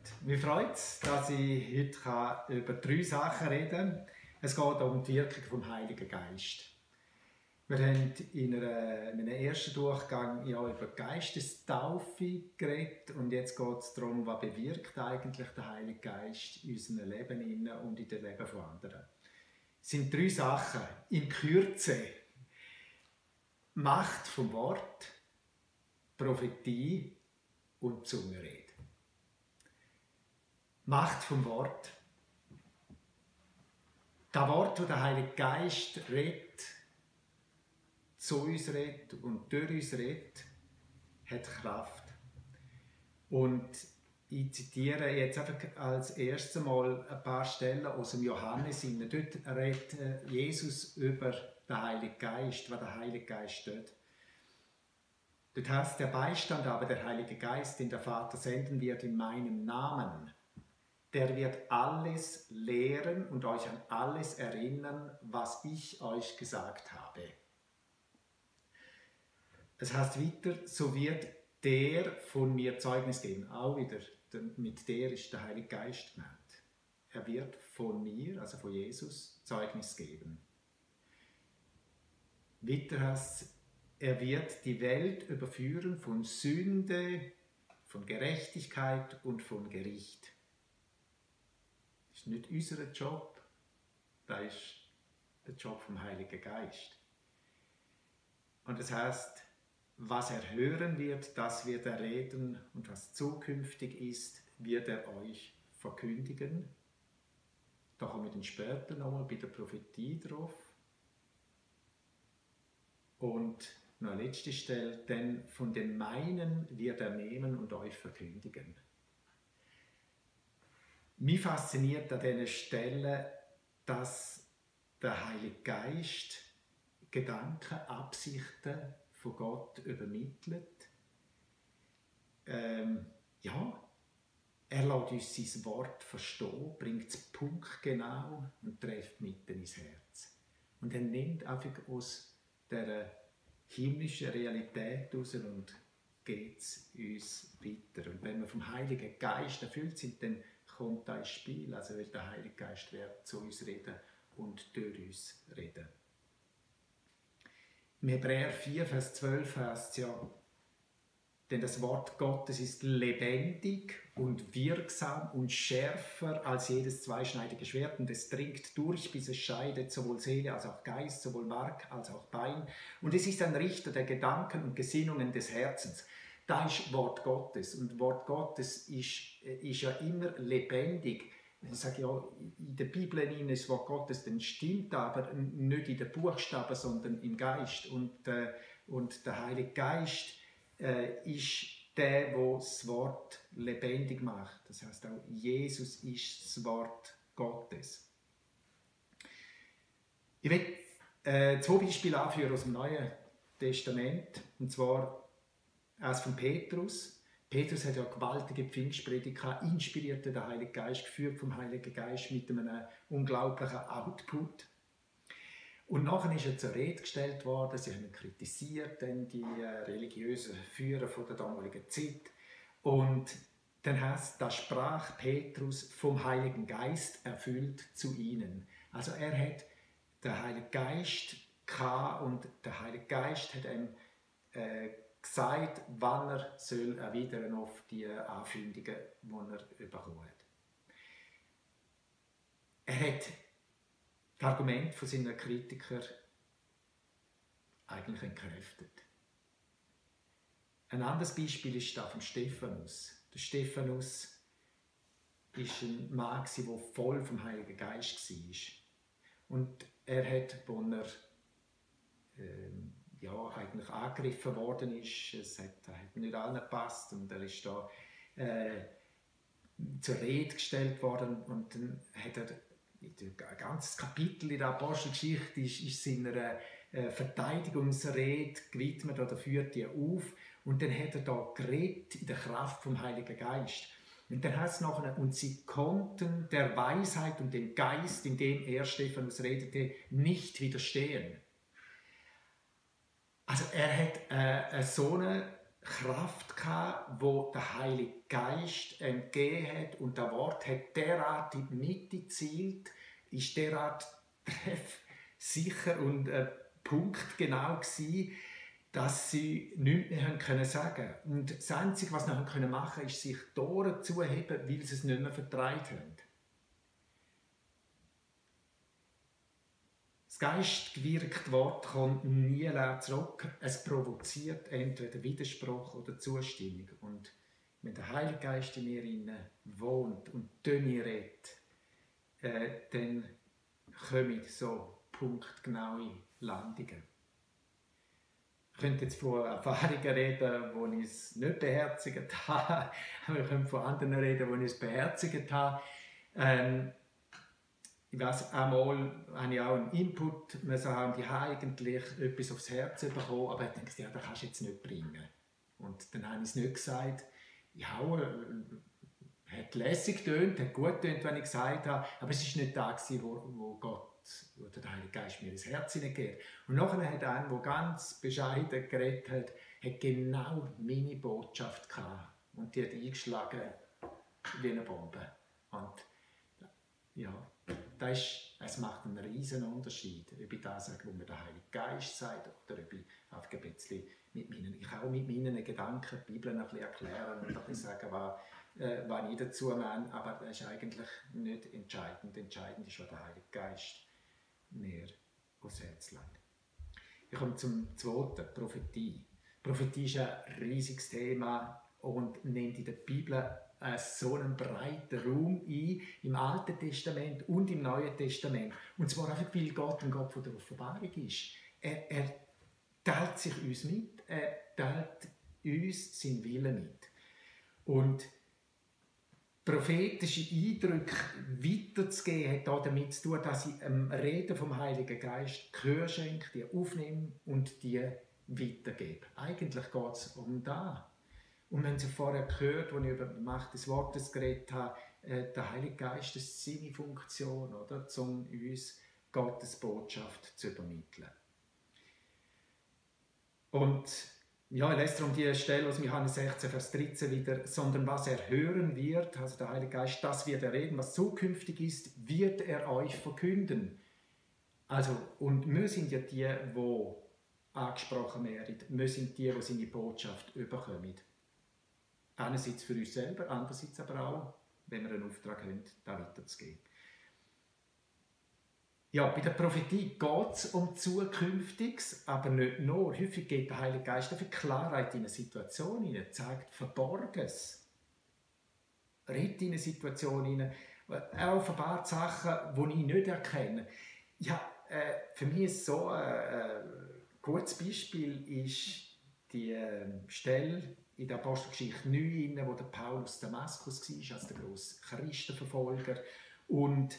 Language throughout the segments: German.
Mich freut es, dass ich heute über 3 Sachen reden kann. Es geht um die Wirkung vom Heiligen Geist. Wir haben in einem ersten Durchgang über die Geistestaufe geredet und jetzt geht es darum, was bewirkt eigentlich der Heilige Geist in unserem Leben und in dem Leben von anderen. Es sind 3 Sachen in Kürze. Macht vom Wort, Prophetie und Zungenrede. Macht vom Wort. Das Wort, das der Heilige Geist redet, zu uns redet und durch uns redet, hat Kraft. Und ich zitiere jetzt einfach als erstes Mal ein paar Stellen aus dem Johannes. Dort redet Jesus über den Heiligen Geist, was der Heilige Geist tut. Dort heißt der Beistand aber, der Heilige Geist, den der Vater senden wird in meinem Namen, der wird alles lehren und euch an alles erinnern, was ich euch gesagt habe. Es heißt weiter, so wird der von mir Zeugnis geben. Auch wieder, mit der ist der Heilige Geist gemeint. Er wird von mir, also von Jesus, Zeugnis geben. Weiter heißt es, er wird die Welt überführen von Sünde, von Gerechtigkeit und von Gericht. Das ist nicht unser Job, das ist der Job vom Heiligen Geist. Und das heißt, was er hören wird, das wird er reden und was zukünftig ist, wird er euch verkündigen. Da kommen wir dann später nochmal bei der Prophetie drauf. Und noch eine letzte Stelle, denn von den meinen wird er nehmen und euch verkündigen. Mich fasziniert an dieser Stelle, dass der Heilige Geist Gedanken, Absichten von Gott übermittelt. Er lässt uns sein Wort verstehen, bringt es punktgenau und trifft mitten ins Herz. Und er nimmt einfach aus dieser himmlischen Realität raus und geht es uns weiter. Und wenn wir vom Heiligen Geist erfüllt sind, dann kommt das ins Spiel. Also weil der Heilige Geist wird zu uns reden und durch uns reden. Im Hebräer 4, Vers 12 heißt es ja, denn das Wort Gottes ist lebendig und wirksam und schärfer als jedes zweischneidige Schwert und es dringt durch, bis es scheidet, sowohl Seele als auch Geist, sowohl Mark als auch Bein. Und es ist ein Richter der Gedanken und Gesinnungen des Herzens. Das ist Wort Gottes und Wort Gottes ist ja immer lebendig. Ich sage ja, in der Bibel ist das Wort Gottes, dann stimmt aber nicht in den Buchstaben, sondern im Geist. Und der Heilige Geist ist der das Wort lebendig macht. Das heißt auch, Jesus ist das Wort Gottes. Ich will 2 Beispiele anführen aus dem Neuen Testament. Und zwar eines von Petrus. Petrus hat ja gewaltige Pfingstpredigt gehabt, inspiriert den Heiligen Geist, geführt vom Heiligen Geist mit einem unglaublichen Output. Und nachher ist er zur Rede gestellt worden, sie haben ihn kritisiert, die religiösen Führer von der damaligen Zeit. Und dann heißt, da sprach Petrus vom Heiligen Geist erfüllt zu ihnen. Also er hat den Heiligen Geist gehabt und der Heilige Geist hat ihm gesagt, wann er soll erwidern auf die Ankündigungen, die er bekommen hat. Er hat das Argument von seinen Kritikern eigentlich entkräftet. Ein anderes Beispiel ist das von Stephanus. Der Stephanus war ein Mann, der voll vom Heiligen Geist war. Und er hat, als er eigentlich angegriffen worden ist, es hat nicht allen gepasst und er ist da zur Rede gestellt worden und dann hat er ein ganzes Kapitel in der Apostelgeschichte ist seiner Verteidigungsrede gewidmet oder führt die auf und dann hat er da geredet in der Kraft vom Heiligen Geist. Und dann heißt es nachher, und sie konnten der Weisheit und dem Geist, in dem er, Stephanus, redete, nicht widerstehen. Also er hat so eine Kraft gehabt, wo der Heilige Geist entgeben hat, und das Wort hat derart in die Mitte gezielt, ist derart treffsicher und punktgenau gewesen, dass sie nichts mehr sagen konnten. Und das Einzige, was sie machen konnten, ist sich die Ohren zuheben, weil sie es nicht mehr vertraut haben. Das geistgewirkte Wort kommt nie leer zurück. Es provoziert entweder Widerspruch oder Zustimmung. Und wenn der Heilige Geist in mir wohnt und Töne redet, dann kommen so punktgenaue Landungen. Ich könnte jetzt von Erfahrungen reden, wo ich es nicht beherzigt habe, aber ich könnte von anderen reden, wo ich es beherzigt habe. Ich weiss, einmal habe ich auch einen Input, wir haben die eigentlich etwas aufs Herz bekommen, aber ich denke, ja, das kannst du jetzt nicht bringen. Und dann habe ich es nicht gesagt. Ja, hat lässig getönt, hat gut getönt, wenn ich gesagt habe, aber es war nicht das, wo Gott oder der Heilige Geist mir ins Herz hineingeht. Und nachher hat einer, der ganz bescheiden geredet hat genau meine Botschaft gehabt. Und die hat eingeschlagen wie eine Bombe. Und ja, es macht einen riesen Unterschied, ob ich das sage, wo mir der Heilige Geist sagt, oder ob ich einfach ein bisschen ich kann auch mit meinen Gedanken die Bibel ein bisschen erklären und ein bisschen sagen, was ich dazu meine, aber das ist eigentlich nicht entscheidend. Entscheidend ist, was der Heilige Geist mir aufs Herz legt. Ich komme zum zweiten, Prophetie. Prophetie ist ein riesiges Thema und nimmt in der Bibel so einen breiten Raum ein, im Alten Testament und im Neuen Testament. Und zwar einfach, weil Gott ein Gott von der Offenbarung ist. Er teilt sich uns mit, er teilt uns seinen Willen mit. Und prophetische Eindrücke weiterzugeben, hat auch damit zu tun, dass ich dem Reden vom Heiligen Geist Gehör schenke, die aufnehme und die weitergebe. Eigentlich geht es um das. Und wenn Sie vorher gehört, als ich über die Macht des Wortes geredet habe, der Heilige Geist ist seine Funktion, oder, um uns Gottes Botschaft zu übermitteln. Und ja, ich lese darum die Stelle aus Johannes 16, Vers 13 wieder, sondern was er hören wird, also der Heilige Geist, das wird er reden, was zukünftig ist, wird er euch verkünden. Also, und wir sind ja die, die angesprochen werden, wir sind die seine Botschaft überkommen. Einerseits für uns selber, andererseits aber auch, wenn wir einen Auftrag haben, da weiterzugeben. Ja, bei der Prophetie geht es um Zukünftiges, aber nicht nur. Häufig geht der Heilige Geist dafür Klarheit in eine Situation hinein, zeigt Verborgenes, redet in eine Situation hinein, er offenbart Sachen, die ich nicht erkenne. Ja, für mich ist so ein gutes Beispiel ist die Stelle in der Apostelgeschichte 9, wo der Paulus Damaskus war, als der grosse Christenverfolger. Und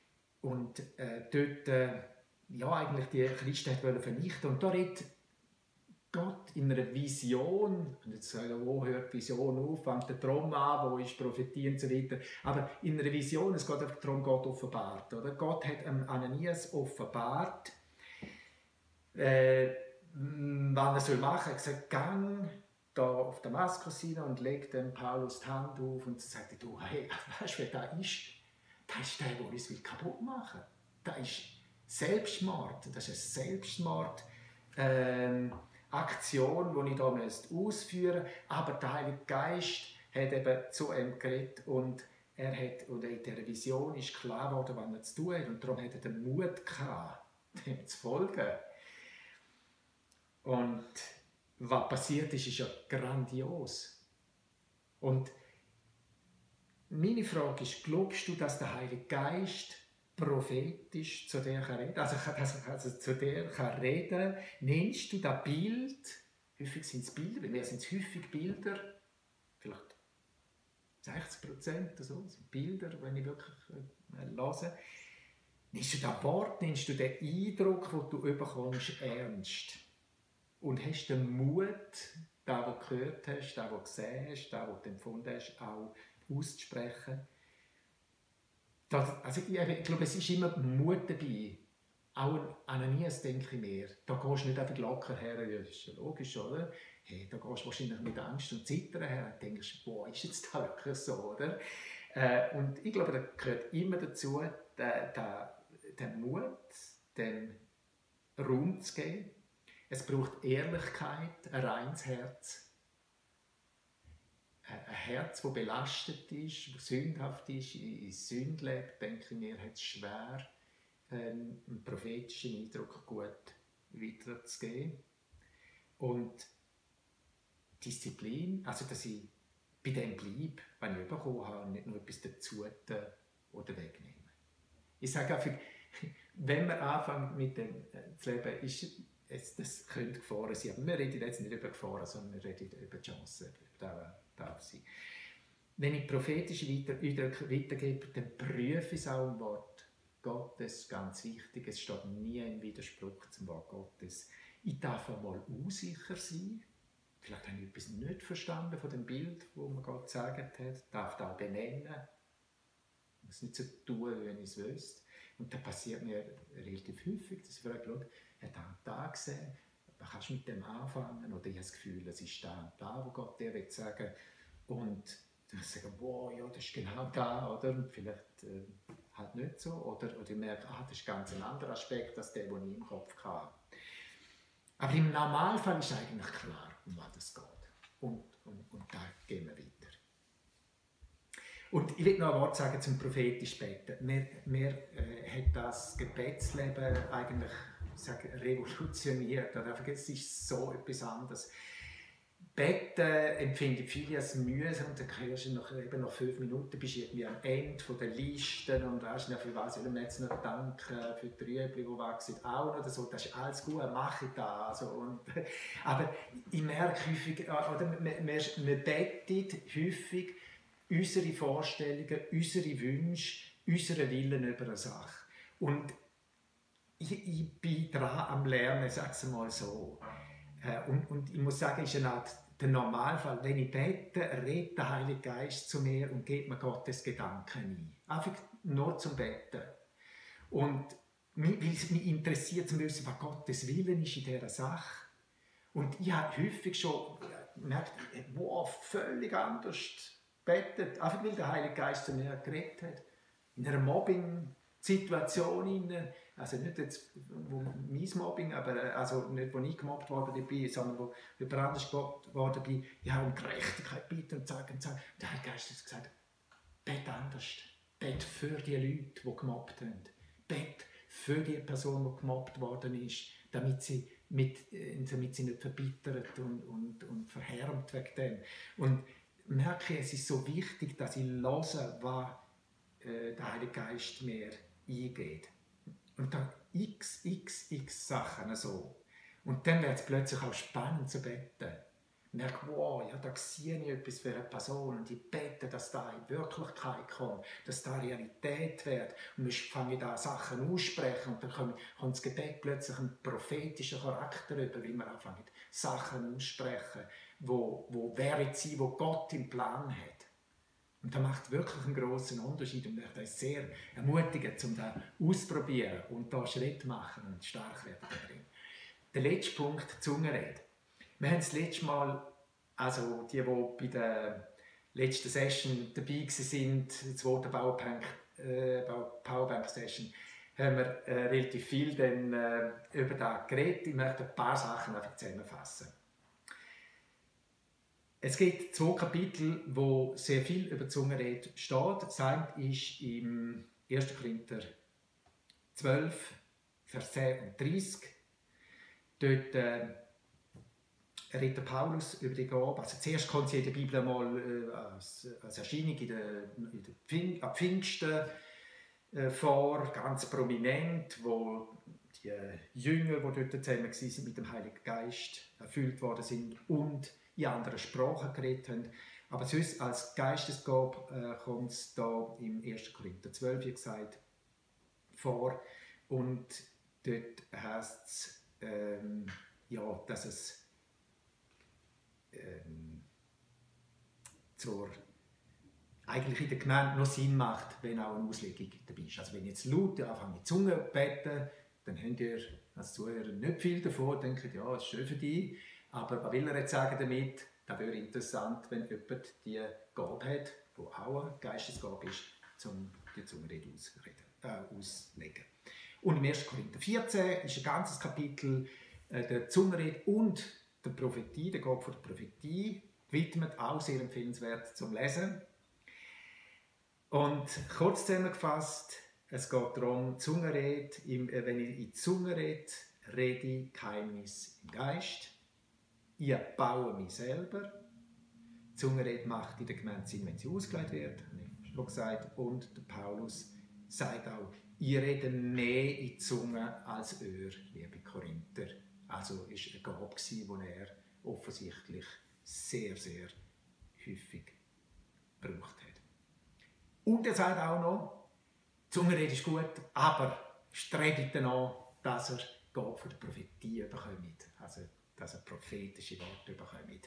dort ja, eigentlich die Christen vernichten. Und da redet Gott in einer Vision, und jetzt sagen, wo hört die Vision auf, fängt der Traum an, wo ist Prophetie und so weiter. Aber in einer Vision, es geht einfach darum, Gott offenbart. Oder? Gott hat Ananias offenbart, was er machen soll. Er hat gesagt, gang da auf Damaskus hin und legt dem Paulus die Hand auf und sagt, du, hey, weißt du, wer da ist? Das ist der, der uns kaputt machen will. Das ist Selbstmord. Das ist eine Selbstmordaktion, die ich hier ausführen müsste. Aber der Heilige Geist hat eben zu ihm geredet und in dieser Vision ist klar geworden, was er zu tun hat. Und darum hat er den Mut gehabt, dem zu folgen. Und was passiert ist ja grandios. Und meine Frage ist, glaubst du, dass der Heilige Geist prophetisch zu dir kann reden? Also zu dir kann reden? Nennst du das Bild? Häufig sind es Bilder, bei mir sind es häufig Bilder, vielleicht 60% oder so, sind Bilder, wenn ich wirklich höre. Nennst du das Wort, nennst du den Eindruck, den du bekommst, ernst? Und hast du den Mut, das, was du gehört hast, das, was du gesehen hast, das, was du empfunden hast, auch auszusprechen? Also ich glaube, es ist immer Mut dabei. Auch an Ananias denke ich mir. Da gehst du nicht einfach locker her, das ist ja logisch, oder? hey, da gehst du wahrscheinlich mit Angst und Zittern her und denkst, boah, ist jetzt das wirklich so, oder? Und ich glaube, da gehört immer dazu, den Mut, den Raum zu geben. Es braucht Ehrlichkeit, ein reines Herz. Ein Herz, das belastet ist, das sündhaft ist, in Sünde lebt, denke ich mir, hat es schwer, einen prophetischen Eindruck gut weiterzugeben. Und Disziplin, also dass ich bei dem bleibe, wenn ich bekommen habe, und nicht nur etwas dazu oder wegnehmen. Ich sage einfach, wenn man anfängt mit dem zu leben, das könnte Gefahren sein. Aber wir reden jetzt nicht über Gefahren, sondern wir reden über die Chancen. Darf sein. Wenn ich prophetische Eindrücke weitergebe, dann prüfe ich es auch im Wort Gottes, ganz wichtig. Es steht nie im Widerspruch zum Wort Gottes. Ich darf einmal unsicher sein. Vielleicht habe ich etwas nicht verstanden von dem Bild, das mir Gott gesagt hat. Ich darf das auch benennen. Ich muss nicht so tun, wie ich es wüsste. Und das passiert mir relativ häufig, dass ich frage, hat er da gesehen? Was kannst du mit dem anfangen? Oder ich habe das Gefühl, es ist da, wo Gott dir sagen will. Und dann sagen, wow, ja, das ist genau da, oder? Und vielleicht halt nicht so. Oder ich merke, das ist ganz ein anderer Aspekt als der, den ich im Kopf hatte. Aber im Normalfall ist eigentlich klar, um was es geht. Und da gehen wir weiter. Und ich will noch ein Wort sagen zum prophetisch Beten. Mir hat das Gebetsleben eigentlich revolutioniert. Es ist so etwas anderes. Beten empfinde ich viele als mühsam. Und dann hörst du nach 5 Minuten bist du irgendwie am Ende der Listen und weißt nicht, für was will man jetzt noch danken, für die Rüebli, die wachsen, auch noch. So, das ist alles gut, mache ich das. Also, aber ich merke häufig, oder, wir beten häufig unsere Vorstellungen, unsere Wünsche, unseren Willen über eine Sache. Und ich bin dran am Lernen, ich sage es mal so. Und ich muss sagen, es ist eine Art der Normalfall. Wenn ich bete, redet der Heilige Geist zu mir und gibt mir Gottes Gedanken ein. Einfach nur zum Beten. Und mich interessiert zu wissen, was Gottes Willen ist in dieser Sache. Und ich habe häufig schon gemerkt, wow, völlig anders betet. Einfach weil der Heilige Geist zu mir geredet hat. In einer Mobbing-Situation, also nicht jetzt mein Mobbing, aber also nicht, wo ich gemobbt worden bin, sondern wo jemand anders gemobbt worden bin, ich habe um Gerechtigkeit bitten und sagen. Der Heilige Geist hat gesagt, bete anders. Bete für die Leute, die gemobbt haben. Bete für die Person, die gemobbt worden ist, damit sie nicht verbittert und verhärmt wegen dem. Und merke, es ist so wichtig, dass ich höre, was der Heilige Geist mir eingeht. Und dann x Sachen so. Und dann wird es plötzlich auch spannend zu beten. Ich merke, wow, ja, da sehe ich etwas für eine Person und ich bete, dass da in Wirklichkeit kommt, dass da Realität wird. Und ich fange da Sachen aussprechen und dann kommt das Gebet plötzlich einen prophetischen Charakter über, wie man anfängt, Sachen aussprechen, wo wäre sie, wo Gott im Plan hat. Und das macht wirklich einen grossen Unterschied und ich das sehr ermutigen, um das auszuprobieren und da Schritt machen und stark werden darin. Der letzte Punkt, Zungenrede. Wir haben das letzte Mal, also die bei der letzten Session dabei waren, die zweite Powerbank-Session, haben wir relativ viel dann, über das geredet. Ich möchte ein paar Sachen einfach zusammenfassen. Es gibt 2 Kapitel, wo sehr viel über Zungenrede steht. Das eine ist im 1. Korinther 12, Vers 10 und 30. Dort redet Paulus über die Gabe. Also zuerst kommt sie in der Bibel einmal als Erscheinung am Pfingsten vor, ganz prominent, wo die Jünger, die dort zusammen waren, mit dem Heiligen Geist erfüllt worden sind und in anderen Sprachen geredet haben. Aber sonst als Geistesgabe kommt es da im 1. Korinther 12, wie gesagt, vor. Und dort heisst es, dass es eigentlich in der Gemeinde noch Sinn macht, wenn auch eine Auslegung dabei ist. Also wenn jetzt laut anfangen mit Zunge zu beten, dann habt ihr als Zuhörer nicht viel davon, denkt, ja, es ist schön für dich. Aber was will er jetzt sagen damit? Das wäre interessant, wenn jemand die Gabe hat, die auch eine Geistesgabe ist, um die Zungenrede auszulegen. Und im 1. Korinther 14 ist ein ganzes Kapitel der Zungenrede und der Prophetie, der Gabe der Prophetie, widmet, auch sehr empfehlenswert zum Lesen. Und kurz zusammengefasst, es geht darum, Zungenrede, wenn ich in die Zunge rede, rede ich Geheimnis im Geist. Ich baue mich selber. Die Zungenrede macht in der Gemeinde Sinn, wenn sie ausgelegt wird, habe ich schon gesagt. Und der Paulus sagt auch, ich rede mehr in die Zunge als ihr, liebe Korinther. Also war eine Gabe, die er offensichtlich sehr, sehr häufig gebraucht hat. Und er sagt auch noch, die Zungenrede ist gut, aber strebt danach, dass er Gabe für die Prophetie bekommt. Also, dass er prophetische Worte bekommt.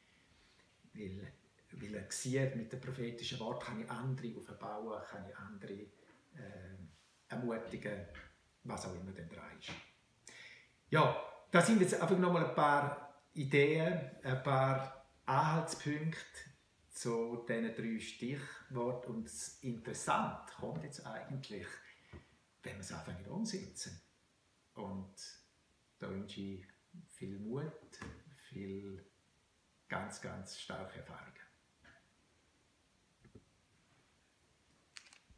Weil er sieht, mit den prophetischen Worten kann ich andere aufbauen, kann ich andere ermutigen, was auch immer denn dran ist. Ja, das sind jetzt einfach nochmal ein paar Ideen, ein paar Anhaltspunkte zu diesen 3 Stichworten. Und das Interessante kommt jetzt eigentlich, wenn wir es anfangen umsetzen. Und da wünsche ich viel Mut, viel ganz, ganz starke Erfahrungen.